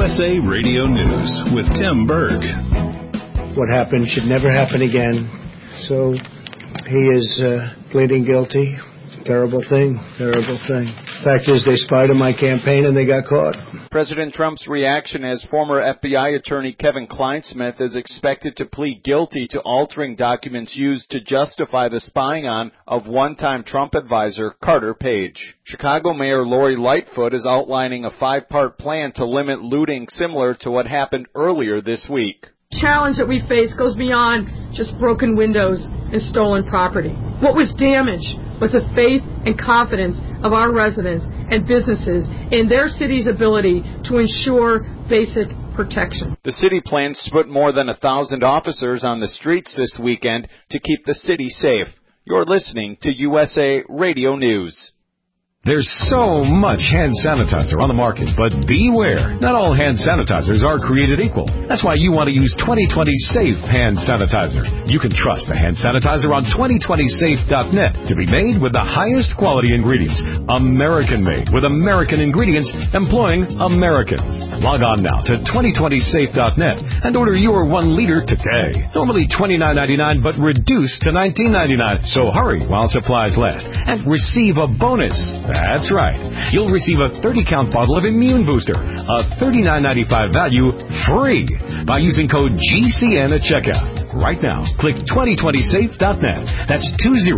USA Radio News with Tim Berg. What happened should never happen again. So he is pleading guilty. Terrible thing. Fact is, they spied on my campaign and they got caught. President Trump's reaction as former FBI attorney Kevin Kleinsmith is expected to plead guilty to altering documents used to justify the spying on of one-time Trump advisor Carter Page. Chicago Mayor Lori Lightfoot is outlining a 5-part plan to limit looting similar to what happened earlier this week. The challenge that we face goes beyond just broken windows and stolen property. What was damaged was the faith and confidence of our residents and businesses in their city's ability to ensure basic protection. The city plans to put more than 1,000 officers on the streets this weekend to keep the city safe. You're listening to USA Radio News. There's so much hand sanitizer on the market, but beware. Not all hand sanitizers are created equal. That's why you want to use 2020 Safe Hand Sanitizer. You can trust the hand sanitizer on 2020safe.net to be made with the highest quality ingredients. American-made with American ingredients employing Americans. Log on now to 2020safe.net and order your 1 liter today. Normally $29.99, but reduced to $19.99. So hurry while supplies last and receive a bonus. That's right. You'll receive a 30-count bottle of Immune Booster, a $39.95 value, free by using code GCN at checkout. Right now, click 2020safe.net. That's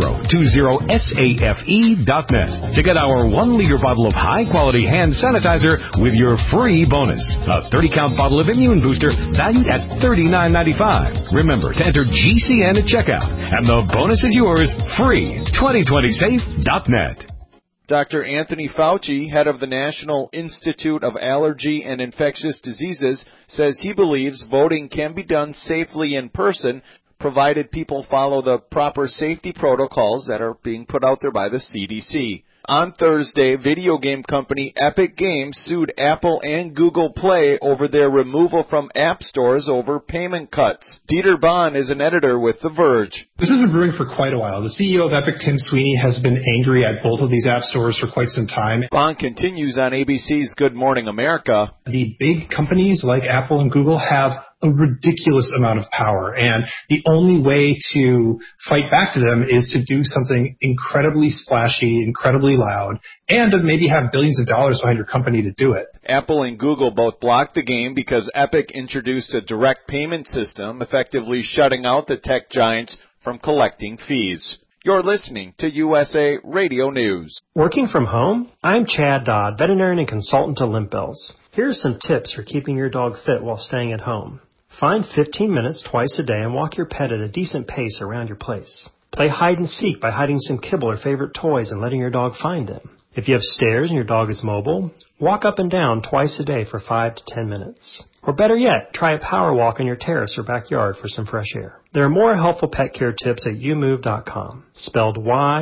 2020safe.net to get our 1-liter bottle of high-quality hand sanitizer with your free bonus. A 30-count bottle of Immune Booster valued at $39.95. Remember to enter GCN at checkout, and the bonus is yours free. 2020safe.net. Dr. Anthony Fauci, head of the National Institute of Allergy and Infectious Diseases, says he believes voting can be done safely in person, provided people follow the proper safety protocols that are being put out there by the CDC. On Thursday, video game company Epic Games sued Apple and Google Play over their removal from app stores over payment cuts. Dieter Bahn is an editor with The Verge. This has been brewing for quite a while. The CEO of Epic, Tim Sweeney, has been angry at both of these app stores for quite some time. Bahn continues on ABC's Good Morning America. The big companies like Apple and Google have a ridiculous amount of power, and the only way to fight back to them is to do something incredibly splashy, incredibly loud, and to maybe have billions of dollars behind your company to do it. Apple and Google both blocked the game because Epic introduced a direct payment system, effectively shutting out the tech giants from collecting fees. You're listening to USA Radio News. Working from home? I'm Chad Dodd, veterinarian and consultant to Limp Bells. Here are some tips for keeping your dog fit while staying at home. Find 15 minutes twice a day and walk your pet at a decent pace around your place. Play hide and seek by hiding some kibble or favorite toys and letting your dog find them. If you have stairs and your dog is mobile, walk up and down twice a day for 5 to 10 minutes. Or better yet, try a power walk on your terrace or backyard for some fresh air. There are more helpful pet care tips at youmove.com, spelled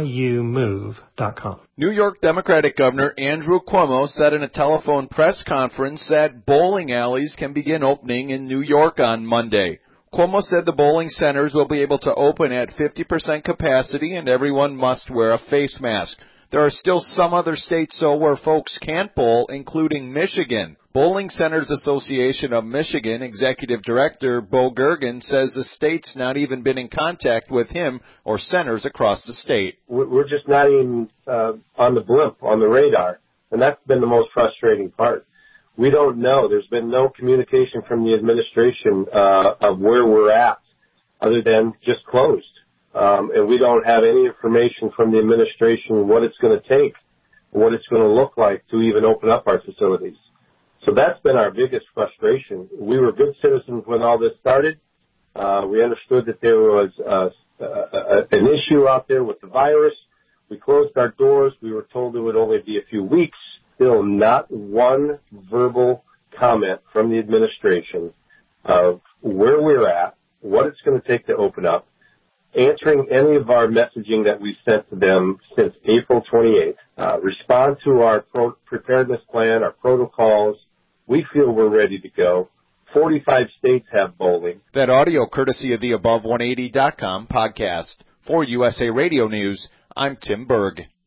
YOUMOVE.com. New York Democratic Governor Andrew Cuomo said in a telephone press conference that bowling alleys can begin opening in New York on Monday. Cuomo said the bowling centers will be able to open at 50% capacity and everyone must wear a face mask. There are still some other states, though, where folks can't bowl, including Michigan. Bowling Centers Association of Michigan Executive Director Bo Gergen says the state's not even been in contact with him or centers across the state. We're just not even on the blimp, on the radar, and that's been the most frustrating part. We don't know. There's been no communication from the administration of where we're at other than just closed. And we don't have any information from the administration what it's going to take, what it's going to look like to even open up our facilities. So that's been our biggest frustration. We were good citizens when all this started. We understood that there was an issue out there with the virus. We closed our doors. We were told it would only be a few weeks. Still not one verbal comment from the administration of where we're at, what it's going to take to open up, answering any of our messaging that we've sent to them since April 28th, respond to our preparedness plan, our protocols. We feel we're ready to go. 45 states have bowling. That audio courtesy of the Above180.com podcast. For USA Radio News, I'm Tim Berg.